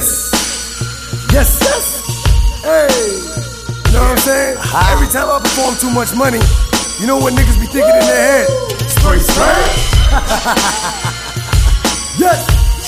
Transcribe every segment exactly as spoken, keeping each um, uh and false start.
Yes. Yes, yes. Hey. You know what I'm saying? Uh-huh. Every time I perform too much money, you know what niggas be thinking in their head? Spray, spray. Yes.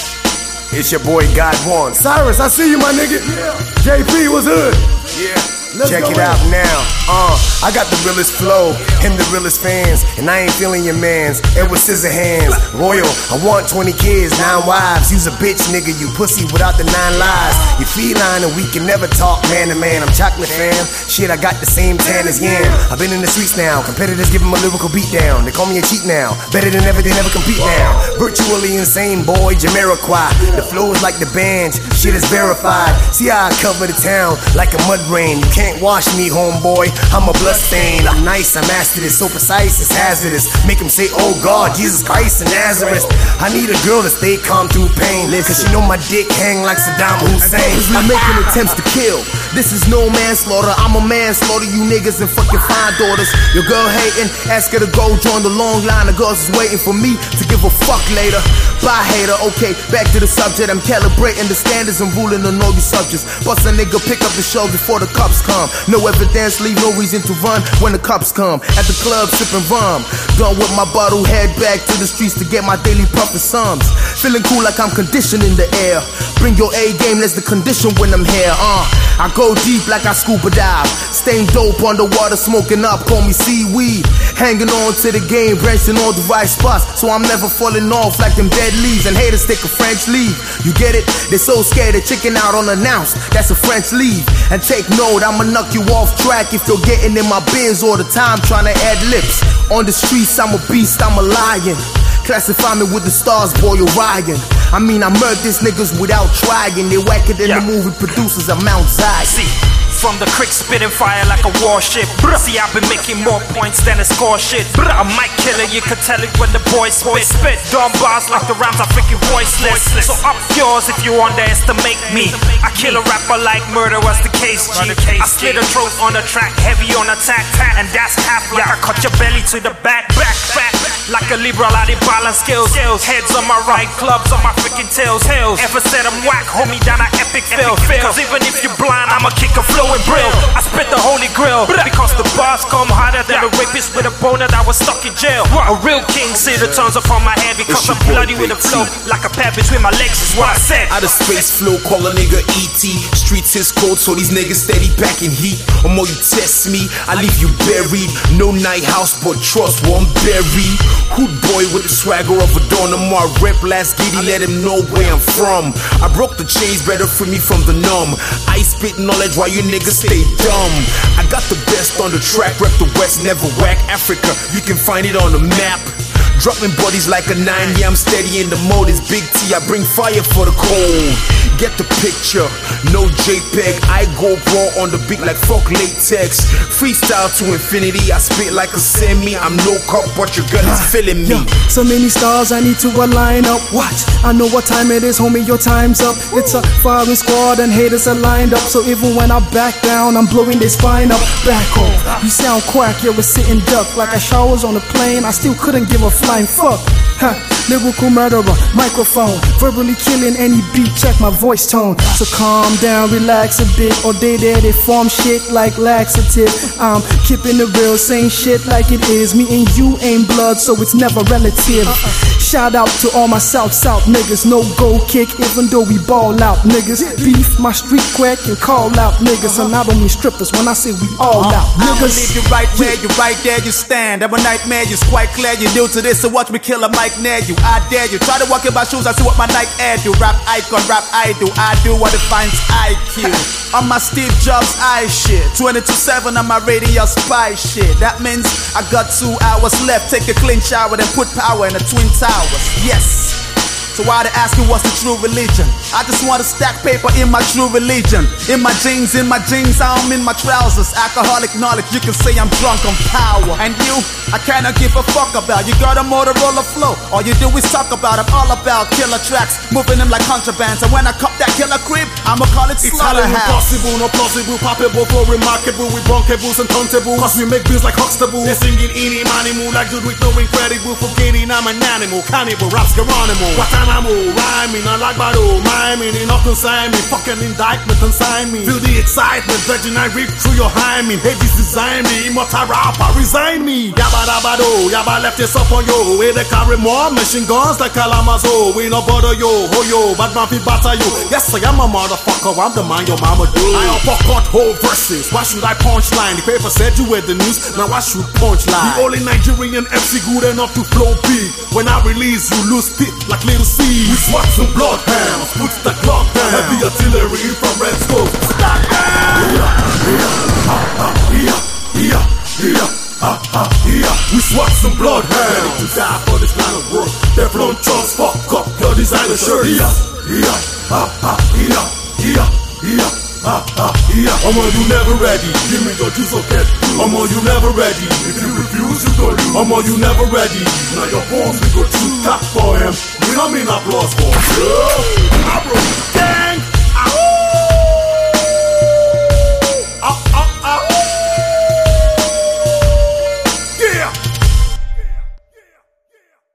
It's your boy God One. Cyrus, I see you, my nigga. Yeah. J P was hood. Yeah. Let's Check it in. out now. Uh, I got the realest flow and the realest fans, and I ain't feeling your mans. Edward Scissorhands, Royal. I want twenty kids, nine wives. You's a bitch, nigga. You pussy without the nine lies. You feline and we can never talk man to man. I'm chocolate fam. Shit, I got the same tan as Yam. I've been in the streets now. Competitors give them a lyrical beat down. They call me a cheat now. Better than ever, they never compete now. Virtually insane, boy, Jamiroquai. The flow is like the band. Shit is verified. See how I cover the town like a mud rain. You can't wash me, homeboy. I'm a blood stain. I'm nice, I'm mastered it. So precise, it's hazardous. Make them say, oh God, Jesus Christ and Nazareth. I need a girl to stay calm through pain. Cause she know my dick hang like Saddam Hussein. I'm making attempts to kill. This is no manslaughter. I'm a manslaughter. You niggas and fucking fine daughters. Your girl hating, ask her to go join the long line of girls is waiting for me to give a fuck later. Bye hater, okay, back to the subject. I'm calibrating the standards and ruling on all you subjects. Bust a nigga, pick up the show before the cups come. No evidence, leave no reason to run when the cops come. At the club, sipping rum. Done with my bottle, head back to the streets to get my daily puff and sums. Feeling cool like I'm conditioned in the air. Bring your A game, that's the condition when I'm here. Uh, I go deep like I scuba dive. Staying dope underwater, smoking up, call me seaweed. Hanging on to the game, branching all the right spots. So I'm never falling off like them dead leaves. And haters take a French leave. You get it? They're so scared of chicken out unannounced. That's a French leave. And take note, I'ma knock you off track if you're getting in my biz all the time trying to add lips. On the streets, I'm a beast, I'm a lion. Classify me with the stars, boy, Orion. I mean, I murder these niggas without trying. They whacker than yeah. the movie producers of Mount Zion. See, from the crick spitting fire like a warship. Bruh. See, I've been making more points than a score shit. Bruh. I might kill it, you could tell it when the boys spit. spit. Dumb bars like the rhymes are freaking voiceless. voiceless. So up yours if you underestimate me. I kill a rapper like murder was the case, G. I slit a throat on the track, heavy on attack, and that's half like I cut your belly to the back, back, back. Like a liberal, I did balance skills. Heads on my right, clubs on my freaking tails. Ever said I'm whack, hold me down, I epic fail. Cause even if you're blind, I'ma kick a flow and brill. I spit the holy grail, because the bars come harder than a rapist with a boner that was stuck in jail. A real king, see the turns up on my head because I'm bloody with a flow. Like a pad between my legs is what I said. Out of space flow, call a nigga E T. Streets is cold, so these niggas steady packing heat. Or more you test me, I leave you buried. No night house, but trust one buried. Hood boy with the swagger of a Donamo. I rep last giddy, let him know where I'm from. I broke the chains, better free me from the numb. I spit knowledge while you niggas stay dumb. I got the best on the track, rep the West, never whack Africa. You can find it on the map. Dropping bodies like a nine, yeah, I'm steady in the mode. It's Big T, I bring fire for the cold. Get the picture, no JPEG. I go raw on the beat like fuck latex. Freestyle to infinity, I spit like a semi. I'm no cop, but your gun is feeling me. Yo, so many stars, I need to align up. Watch, I know what time it is, homie, your time's up. It's a firing squad and haters are lined up. So even when I back down, I'm blowing their spine up. Back off, you sound quack, you're a sitting duck. Like I showers on a plane, I still couldn't give a flying fuck. Huh, lyrical murderer, microphone, verbally killing any beat, check my voice tone. So calm down, relax a bit, or they there, they form shit like laxative. I'm keeping it real, saying shit like it is. Me and you ain't blood, so it's never relative. Shout out to all my South South niggas, no go kick, even though we ball out niggas. Beef, my street quack, and call out niggas. And I don't mean strippers when I say we all out niggas. I'ma leave you right where you right there you stand. I'm a nightmare, it's quite clear you're new to this, so watch me kill a mic near you. I dare you, try to walk in my shoes, I see what my Nike Air do. Rap icon, rap I do, I do what defines I Q. On my Steve Jobs I shit, twenty-two seven on my radio spy shit. That means I got two hours left, take a clean shower, then put power in the Twin Towers. Yes. So why they asking what's the true religion? I just want to stack paper in my true religion. In my jeans, in my jeans, I'm in my trousers. Alcoholic knowledge, you can say I'm drunk on power. And you, I cannot give a fuck about. You got a Motorola flow, All you do is talk about them, all about killer tracks, moving them like contraband. So when I cop that killer crib, I'ma call it slaughterhouse. It's impossible, not plausible, palpable, flow remarkable. We bunkables and turntables, cause we make bills like Huxtable. They're singing any manimal, like dude with no incredible. Forgetting I'm an animal, cannibal, raps Geronimo. Guantanamo, rhyming, I like battle, miming. It not consign me, fucking indictment consign me. Feel the excitement, virgin I rip through your hymen. Hey, this design me, immortal rapper, resign me. Yabba dabba do, yabba left this up on yo. Way they carry more machine guns like Kalamazoo. We no bother yo, ho yo, bad man fi batter you. Yes, I am a motherfucker, I'm the man your mama do. I uppercut whole verses, why should I punchline? The paper said you read the news, now I should punchline. The only Nigerian M C good enough to flow big. When I release, you lose spit like little seeds. We swat some bloodhounds, put the clock down. Heavy artillery from red smoke. Stop down! We swat some bloodhounds, ready to die for this kind of work. Teflon trunks, fuck up your designer shirt. Yeah, yeah, ha ha, yeah, yeah, yeah, ha ha, yeah. I'm on you never ready. Give me your juice or get through. I'm on you never ready. If you refuse, you go lose. I'm on you never ready. Now your bones we go to tap for him. We don't mean applause for him. Yeah, I broke.